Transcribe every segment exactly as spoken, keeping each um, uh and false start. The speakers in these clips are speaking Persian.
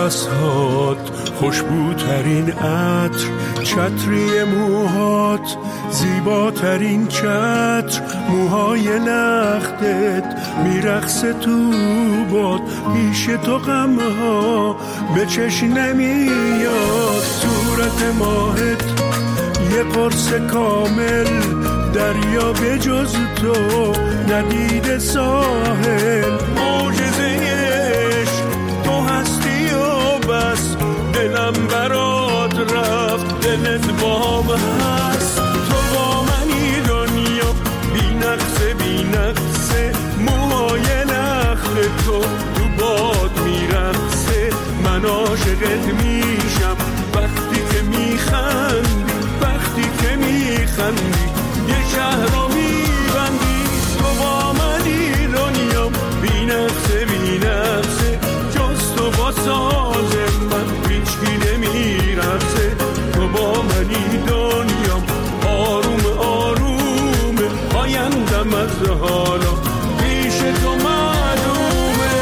نفسهات، خوشبوترین عطر، چتری موهات، زیباترین چتر، موهای لختت میرقصه تو باد، پیش تو غمها به چشم نمیاد. صورت ماهت یه قرص کامل، دریا به جز تو ندیده ساحل. معجزه عشق تو هستی و بس، دلم برات رفت، دلت با من هست. تو با منی دنیا بی نقصه بی نقصه، موهای لخت تو تو باد میرقصه. من عاشقت میشم وقتی که میخندی، وقتی که میخندی یه شهر رو میبندی. تو با منی دنیا بی نقصه بی نقصه، جز تو با ساز من هیچکی نمیرقصه. تو با منی دنیا آروم آروم، آیندم از حالا پیش تو معلومه.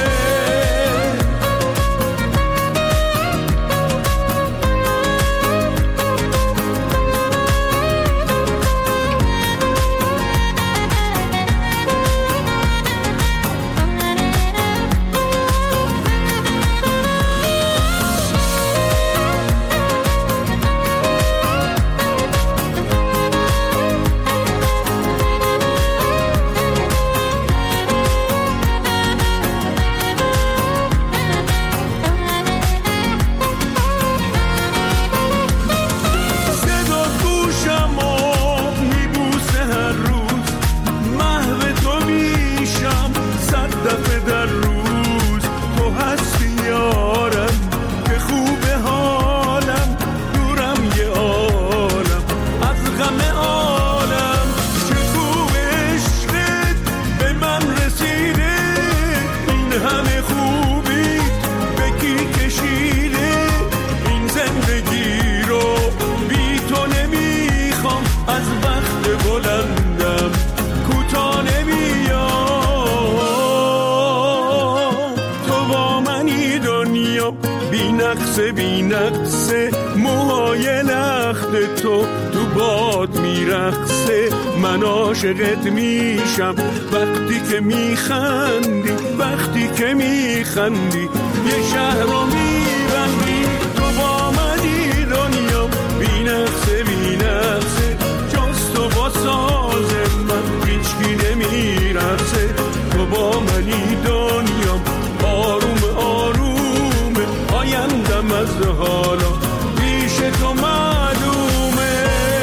بی نقصه موهای لخت تو تو باد میرقصه. من عاشقت میشم وقتی که میخندی، وقتی که میخندی یه شهر رو میبندی. تو با منی دنیا بی نقصه بی نقصه، جز تو با ساز من هیچکی نمیرقصه. تو با منی دنیا آروم آروم، آیندم از حالا پیش تو معلومه.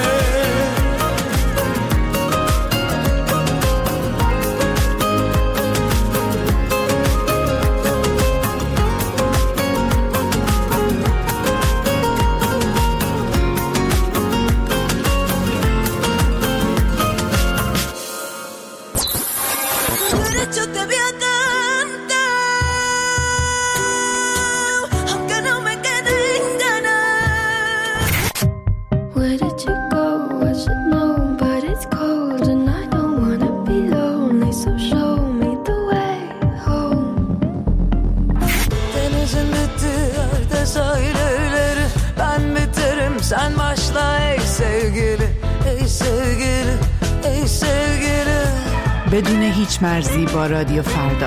Sen başla ey sevgili, ey sevgili, ey sevgili. بدون هیچ مرزی با رادیو فردا.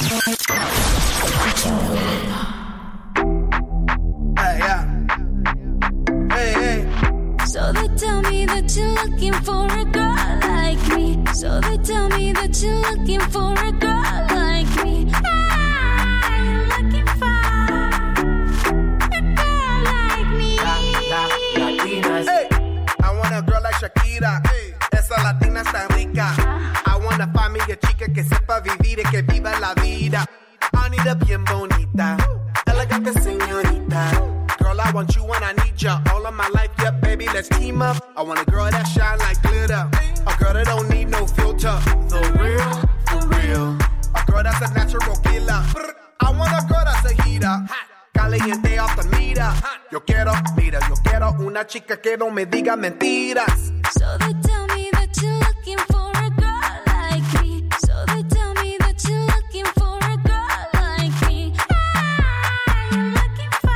So they tell me that you're looking for a girl like me. So they tell me that you're looking for a girl like me. I'm looking for a girl like me. La, la, Latinas. Hey, I want a girl like Shakira. Hey, esa latina está rica. I wanna find me a chica que sepa vivir y que viva la vida. I need a bien bonita, elegante señorita. Girl, I want you and I need ya all of my life, yeah, baby, let's team up. I want a girl that shine like glitter, a girl that don't need no filter, the real, for real. A girl that's a natural killer. I want a girl that's a heater, caliente off the meter. Yo quiero, mira, yo quiero una chica que no me diga mentiras. So they tell me that you're looking for a girl like me. So they tell me that you're looking for a girl like me. I'm looking for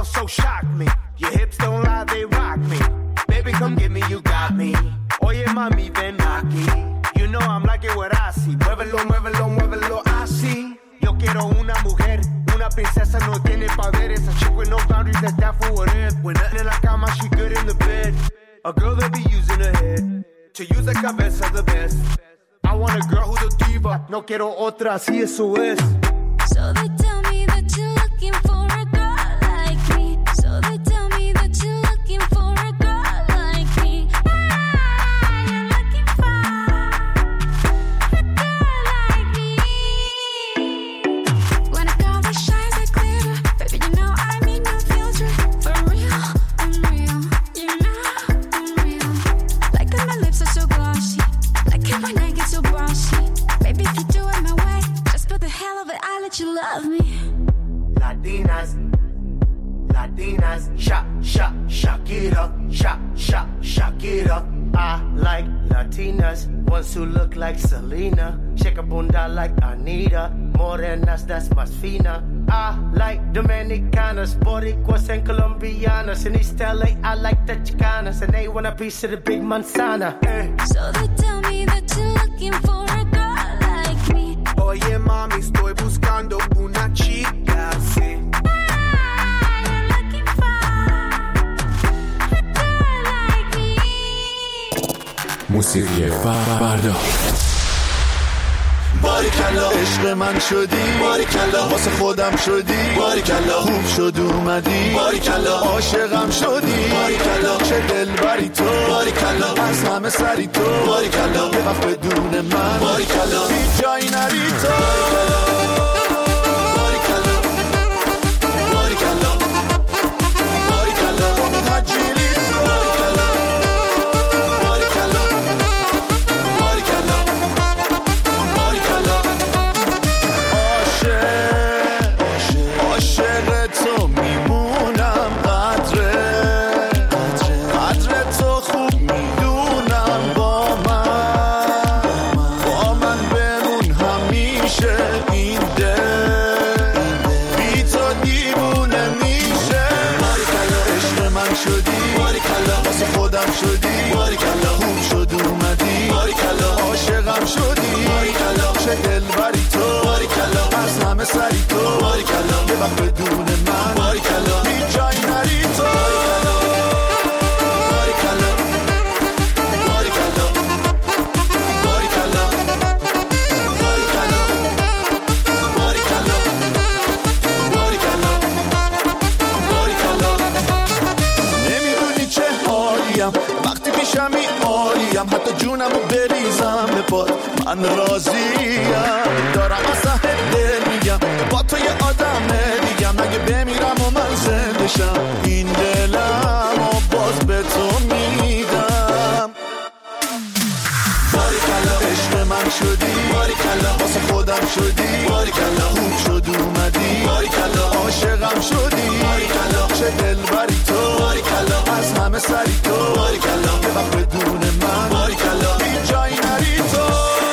girl, so shock me. Your hips don't lie, they rock me. Baby, come get me, you got me. Oye, mami, ven aquí. You know I'm like it what I see. Muévelo, muévelo, muévelo, así. Yo quiero una mujer, una princesa, no tiene poderes. A chick with no boundaries, that's down for whatever. When nothing in la cama, she good in the bed. A girl that be using her head to use the cabeza the best. I want a girl who's a diva. No quiero otra, así eso es. So they tell me that you're looking for a girl like me. So they tell me that you're looking for a girl like me. Ah, you're looking for a girl like me. When a girl that shines like glitter, baby, you know I mean no filter. For real, I'm real. You know I'm real. Like when my lips are so glossy. Like when my neck gets so bossy. Baby, if you do it my way, just for the hell of it, I let you love me. Latinas, Latinas, shock, shock, shock it up, shock, shock, shock it up. I like Latinas, ones who look like Selena, shake a bunda like Anita, morenas, that's más fina. I like Dominicanas, Boricuas and Colombianas. In East L A, I like the Chicanas, and they want a piece of the big manzana. Eh. So they tell me that you're looking for a girl like me. Oye, mami, estoy buscando una chica, sí. Ah, you're looking for a girl like me. موسیقی فردا. باریکلا عشق من شدی، باریکلا واسه خودم شدی، باریکلا خوب شد اومدی، باریکلا عاشقم شدی، باریکلا چه دلبری تو، باریکلا از همه سری تو، باریکلا یه وقت بدون من، باریکلا هیچ جایی نری تو، باریکلا باریکلا باریکلا مجیلی تو، باریکلا باریکلا باریکلا باریکلا عاشق تو میمونم، قدره قدر تو خوب میدونم، با من با من بمون همیشه، این دل بی تو دیوونه میشه، باریکلا عشق من شدی، باریکلا واسه خودم شدی، باریکلا خوب شد اومدی، باریکلا عاشقم شدی، باریکلا چه دلبری تو، باریکلا از همه سری تو، باریکلا یه وقت بدون من، باریکلا هیچ جایی نری تو، باریکلا باریکلا باریکلا باریکلا باریکلا باریکلا باریکلا نمیدونی چه حالیم وقتی پیشمی عالیم، حتی جونمو بریزم به پات من راضیم، دارم اصلا دل میگم با تو یه آدم دیگم، اگه بمیرم و من زنده شم این دلم و باز به تو میدم، باریکلا عشق من شدی، باریکلا واسه خودم شدی، باریکلا خوب شد اومدی، باریکلا عاشقم شدی، باریکلا چه دلبری تو، باریکلا از همه سری تو، باریکلا یه وقت بدون من، باریکلا هیچ جایی نری تو.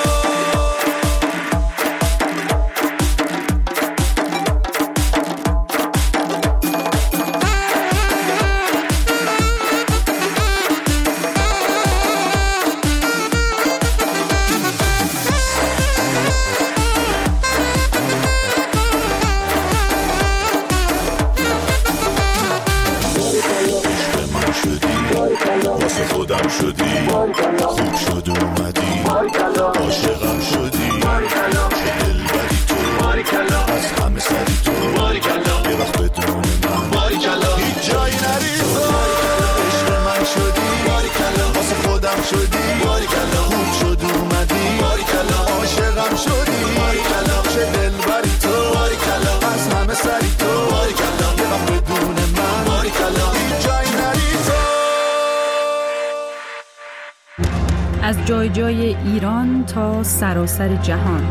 خودم شدی، خوب شد اومدی، عاشقم شدی، چه دلبری تو، از همه سری تو، یه وقت بدون من، هیچ جایی نری تو، عشق من شدی، واسه خودم شدی، خوب شد اومدی، عاشقم شدی، چه دلبری تو، از همه سری تو، یه وقت بدون من، هیچ جایی نری تو. از جای جای ایران تا سراسر جهان،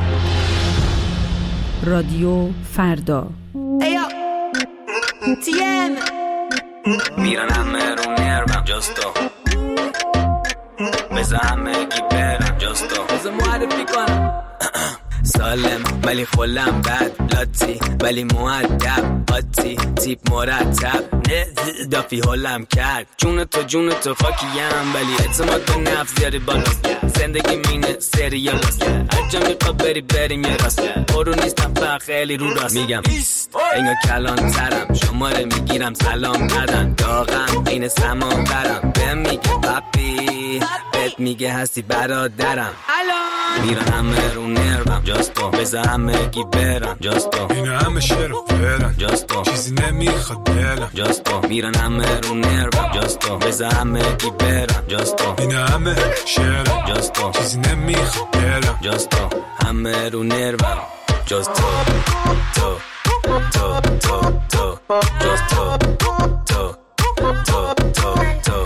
رادیو فردا. ایو تیم میرن همه رو نرمم جاستو بزن همه گی برم جاستو بزن معرفی کنم سالم ولی خلم بد لاتی ولی مؤدب قاطی تیپ مرتب نه دافی حالم کرد جون تو جون تو خاکیم ولی اعتماد به نفس زیادی بالاست زندگی مینه سریالاست هر جا میخوا بری بریم یه راست برو نیستم فقط خیلی رو راست میگم انگا کلان ترم شماره میگیرم سلام ندن داغم این سمان برم بهم میگه پاپی بهت میگه هستی برادرم میرن همه رو نروم جاستو بذار همه گی برم جاستو این همه شعر و فرم جاستو چیزی نمیخواد دلم جاستو میرن همه رو نروم جاستو بذار همه گی برم جاستو این همه شعر جاستو چیزی نمیخواد دلم جاستو همه رو نروم جاستو تو تو تو تو جاستو تو تو تو تو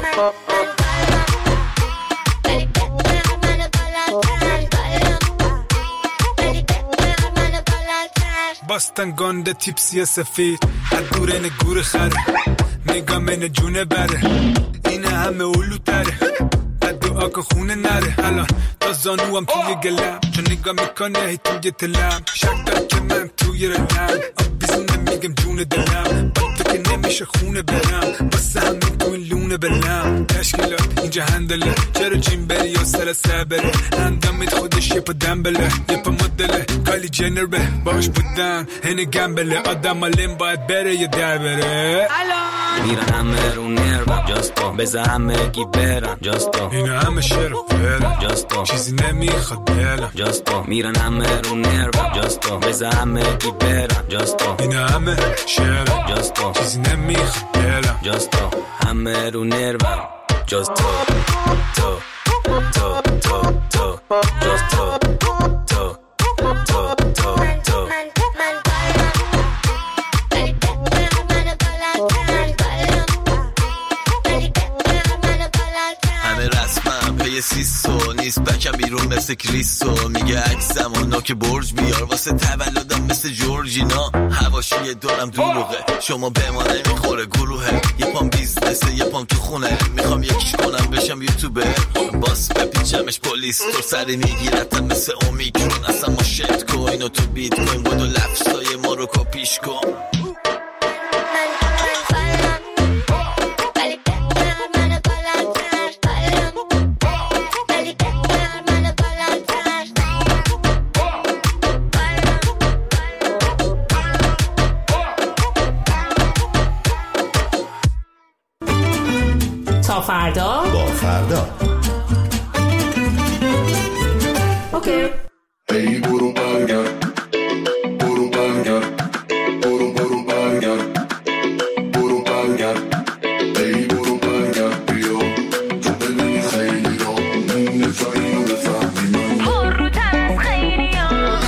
باستن گنده تیپسی سفید از دور این گور خره نگاه من جونه بره این همه اولو تره بد دعا که خونه نره الان تا زانو هم توی گلم چون نگاه میکنه هی توی تلم شک دار که من توی رلم آب بیزونه میگم جون دلم با تو که نمیشه خونه برم باسه همین تو این لونه بلم تشکیلات اینجا هندله چرا جیم بری یا سر سبره اندامید خودش یه پا دنبله یه پا مدله کالی جنر به باش بودن هنه گمبله آدم آلیم باید بره یا در بره میرن همه رو نروم جاستو بذار همه گی برم جاستو این همه شعر و فرم جاستو چیزی نمیخواد دلم جاستو میرن همه رو نروم جاستو بذار همه گی برم جاستو این همه شعر جاستو چیزی نمیخواد دلم جاستو همه رو نروم جاستو تو تو تو تو جاستو تو تو تو تو همه رسمم پی سیسو نیست بکم بیرون مثل کریستو میگه عکسم و نوک برج بیار واسه تولدم مثل جورجینا حواشی دارم دروغه شما به ما نمیخوره گروهه یه پام بیزنسه یه پام تو خونه میخوام یکیش کنم بشم یوتیوبر باس بپیچمش پلیس تو سری میگیرتم مثل اومیکرون اصلا ما شت کوین و تو بیت کوین بودو لفظای ما رو کپیش کن تا فردا با فردا اوکی ای برو برگرد برو برگرد برو برو برگرد برو برگرد ای برو برگرد بیا تو بدونی خیلی را نفهمی و بفهمی من برو تنز خیلی ها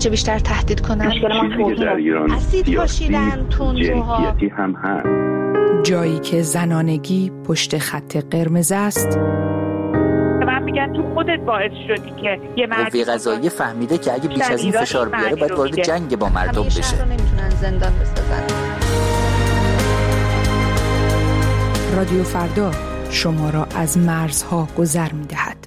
چه بیشتر تهدید کنن. چیزی که در ایران سیاسی جنسیتی هم هست. جایی که زنانگی پشت خط قرمز است. من میگن تو خودت باعث شدی که یه مرد قوه قضاییه فهمیده که اگه بیش از این فشار بیاره باید وارد جنگ با مردم بشه. همیشه رو نمیتونن زندان بسازن. رادیو فردا شما را از مرزها گذر می‌دهد.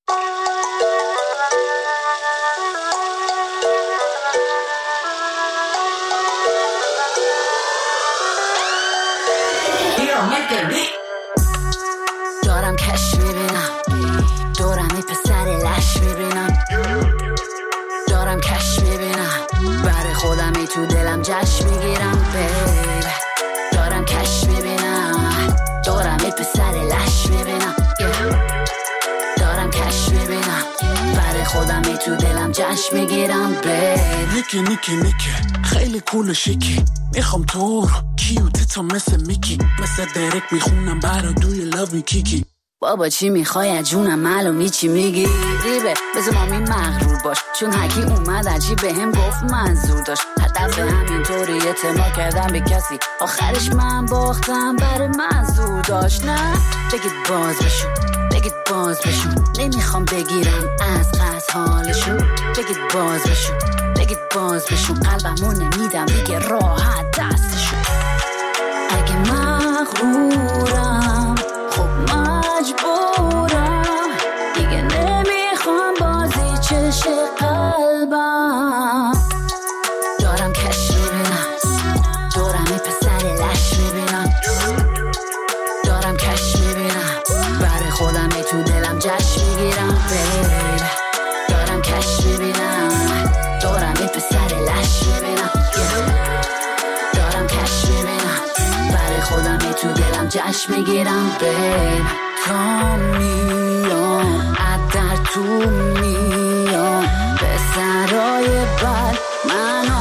دارم کش میبینم دورم ای پسر لش میبینم دارم کش میبینم برای خودم ای تو دلم جشن میگیرم بیب دارم کش میبینم دورم ای پسر لش میبینم دارم کش میبینم برای خودم ای تو دلم جشن میگیرم بیب نیکی نیکی نیکی خیلی کول و شیکی میخوام تو رو کیوتی تا مثل میکی مثل درک میخونم برا دوی لاوی کیکی بابا چی میخوای از جونم معلومی چی میگی ریبه بذار مامی مغرور باش چون حکی اومد عجیب به هم گفت منظور داشت هدف همینطوری اعتماد کردم به کسی آخرش من باختم برای منظور داشت نه بگید باز بشون بگید باز بشون نمیخوام بگیرم از قصد حالشون بگید باز بشون بگید باز بشون قلبمون نمیدم دیگه راحت دستشون اگه مغرورم خب مجبورم دیگه نمیخوام بازی چش قلبم دارم کش میبینم دورم ای پسر لش میبینم دارم کش میبینم برای خودم ای تو دلم جشن میگیرم بیب دارم کش میبینم دورم ای پسر لش میبینم دارم کش میبینم برای خودم ای تو دلم جشن میگیرم بیب تا میام ادر تو میام به سرای بر منو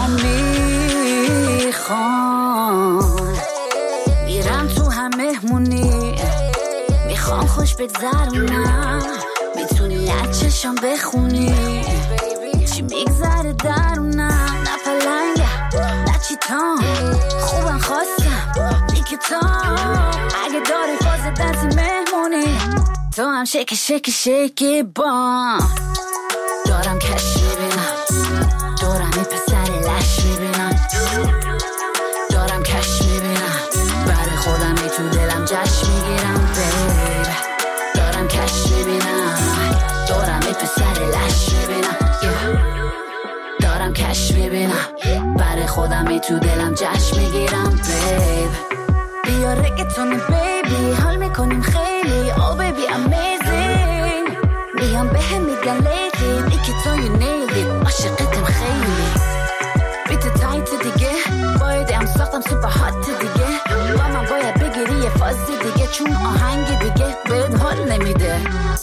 میخوان میرم تو هم مهمونی میخوام خوش بگذرونم میتونی از چشم بخونی چی میگذره درونم نه پلنگه نه چیتام خوبم خواستم دیگه تام اگه داری فاز دنسی مهمونی تو هم شکی شکی شکی با دارم کش میبینم دورم ای پسر لش میبینم دارم کش میبینم برای خودم ای تو دلم جشن میگیرم بیب دارم کش میبینم دورم ای پسر لش میبینم دارم کش میبینم برای خودم ای تو دلم جشن میگیرم بیب بیا رگتون بیبی حال میکنیم خیلی oh baby amazing میام به هم میگن لیدی بیکی تو you nailed it عاشقتم خیلی بیت تایت دیگه باید هم ساختم سوپر هات دیگه با من باید بگیری یه فازی دیگه چون آهنگ دیگه بهت حال نمیده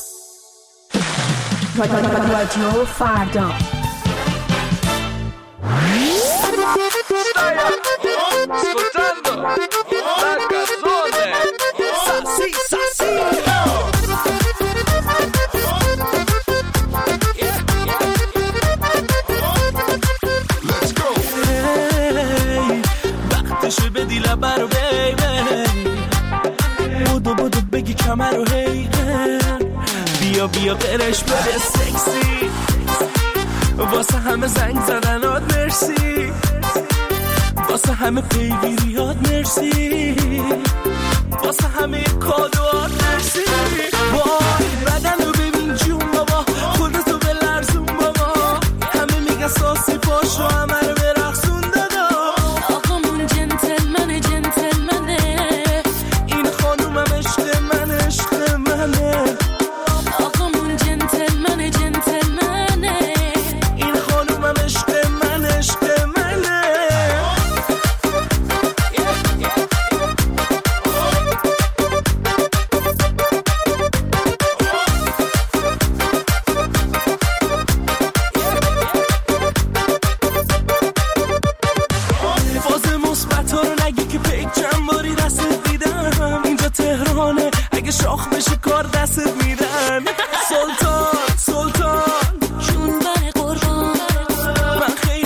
رادیو فردا ascoltando la canzone Sassi Sassi Let's go hey, وقتشه بدی لبه رو بیبی بودو بودو بگی کمر رو هی بیا بیا قرش بده سکسی واسه همه زنگ زدنات مرسی واسه همه پیگیریات مرسی واسه همه کادوات مرسی وای بدن رو ببین جون بابا خودتو به لرزون بابا همه میگن ساسی پاشو همه رو برقصون دادا آقامون جنتلمنه جنتلمنه این خانومم عشق من عشق منه آقامون جنتلمنه جنتلمنه این خانومم عشق من عشق منه شاخ بشه کار دستت میدن سلطان سلطان جون بر قربان من خیلی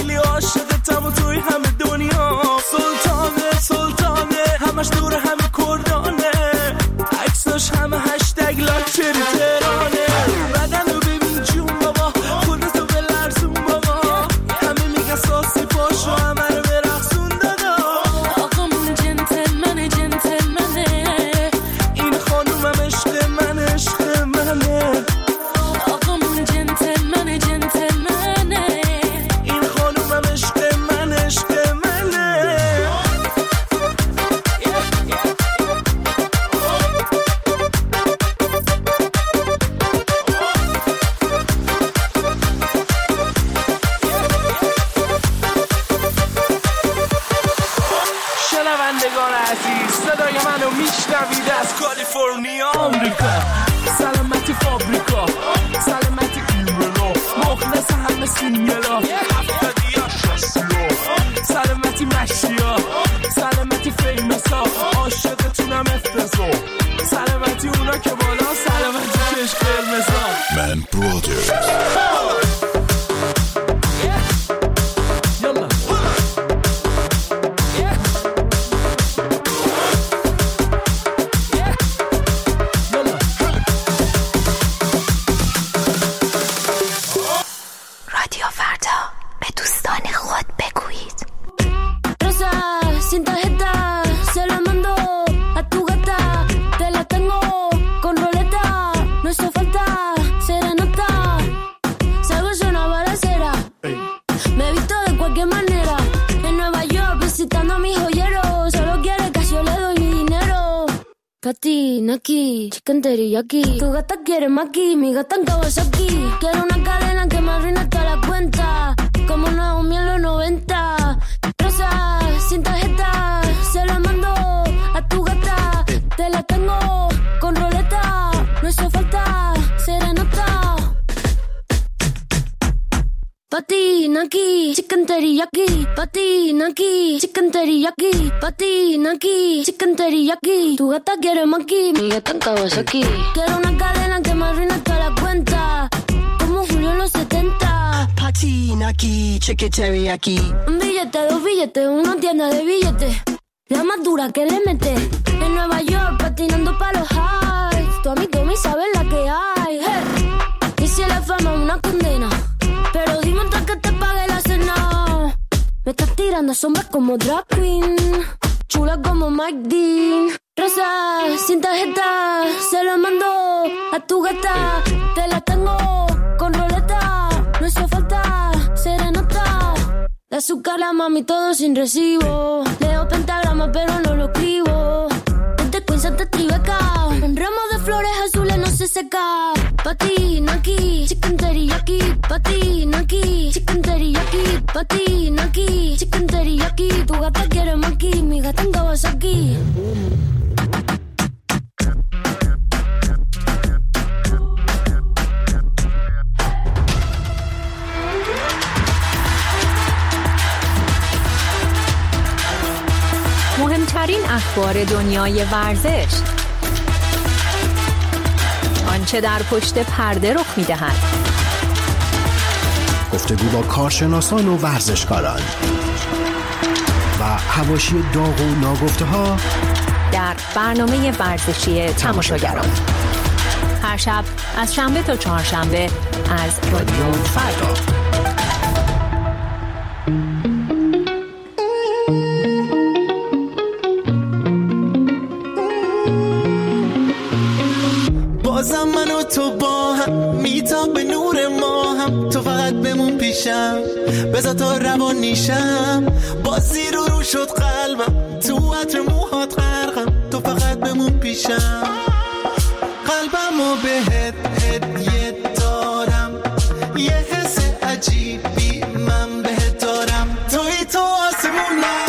شنوندگان عزیز، صدای منو میشنوید از کالیفرنیا آمریکا. سلامتی فابریکا، سلامتی ایمرلا، مخلص همه سینگلا، هفتادی ها شستیا، سلامتی مشیا، سلامتی فیمسا، عاشقتونم افتزا، سلامتی اونا که بالا، سلامتی چشم قرمزا. من برادرز Pati, Naki, chicken teriyaki. Tu gata quiere maki, mi gata en Kawasaki. Quiero una cadena que me arruine toda la cuenta, como Naomi en los noventa. Rosa, sin tarjeta, se la mando a tu gata. Te la tengo con roleta, no hizo falta serenata. Pati, Naki, chicken teriyaki. Pati, Naki, chicken teriyaki. Pati, Naki, chicken teriyaki. Tu gata quiere maki, mi gata en Kawasaki. Quiero una cadena que me arruine toda la cuenta, como Julio en los setenta. Pati, Naki, chicken teriyaki. Un billete, dos billetes, una tienda de billetes, la más dura que le mete. En Nueva York, patinando pa' los highs. Tu amigo me sabe la que hay. Hey. Y si la fama es una condena, pero dime antes que te pague la cena. Me estás tirando sombras como drag queen, chula como Mike Dean. Rosa, sin tarjeta, se la mando a tu gata. Te la tengo con roleta, no hizo falta serenata. De azúcar la mami todo sin recibo. Leo pentagrama pero no lo escribo. Este Queens ante Tribeca, un ramo de flores azules no se seca. Pati, Naki, chicken teriyaki. Pati, Naki, chicken teriyaki. Pati, Naki, chicken teriyaki. Tu gata quiere maki, mi gata en Kawasaki. مهمترین اخبار دنیای ورزش، آنچه در پشت پرده رخ می‌دهد، گفتگو با کارشناسان و ورزشکاران و حواشی داغ و ناگفته‌ها در برنامه ورزشی تماشاگران، هر شب از شنبه تا چهارشنبه از رادیو فردا. بازم من و تو با هم میتاب به نور ما هم. تو فقط بمون پیشم بذار تا روان نیشم. بازی رو رو شد قلبم تو عطر موهات غرقم. تو فقط بمون پیشم قلبم و بهت هدیه دارم. یه حس عجیبی من بهت دارم. توی تو آسمونم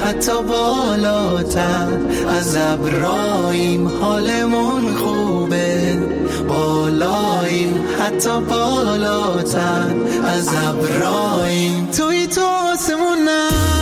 حتی بالاتر از ابراهیم، حالمون خوبه بالاییم، حتی بالاتر از ابراهیم. توی تو آسمون نه